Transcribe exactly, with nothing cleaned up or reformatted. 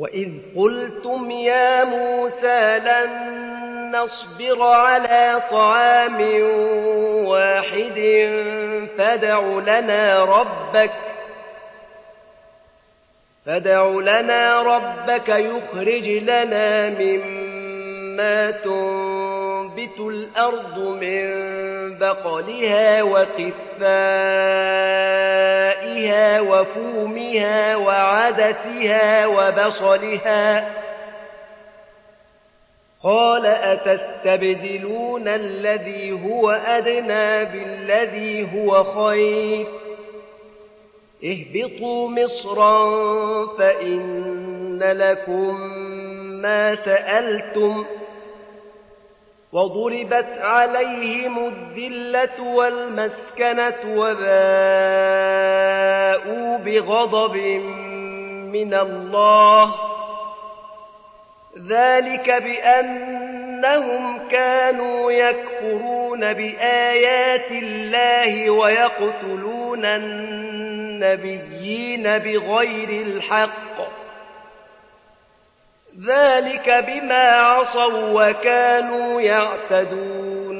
وإذ قلتم يا موسى لن نصبر على طعام واحد فادع لنا ربك فادع لنا ربك يخرج لنا مما تنبت الأرض من بقلها وقثائها وفومها وعدسها وبصلها قال أتستبدلون الذي هو أدنى بالذي هو خير اهبطوا مصرا فإن لكم ما سألتم وضربت عليهم الذلة والمسكنة وباءوا بغضب من الله ذلك بأنهم كانوا يكفرون بآيات الله ويقتلون النبيين بغير الحق ذلك بما عصوا وكانوا يعتدون